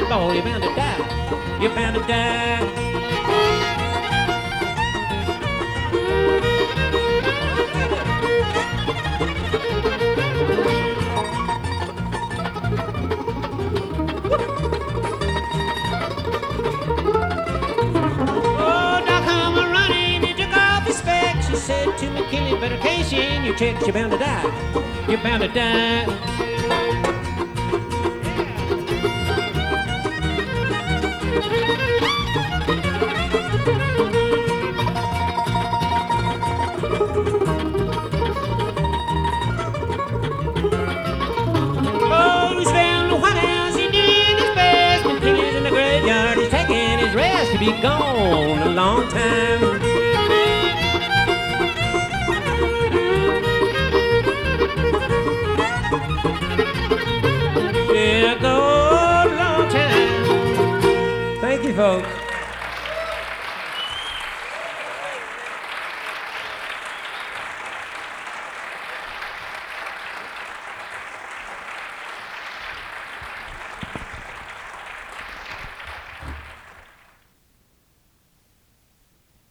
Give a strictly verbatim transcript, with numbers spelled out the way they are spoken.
that ball, you're bound to die. You're bound to die. Said to McKinley, better cash in your checks, you're bound to die. You're bound to die. Oh, he's found the White House, he did his best. McKinley's in the graveyard, he's taking his rest. He'll be gone a long time. Yeah, go a long time. Thank you, folks.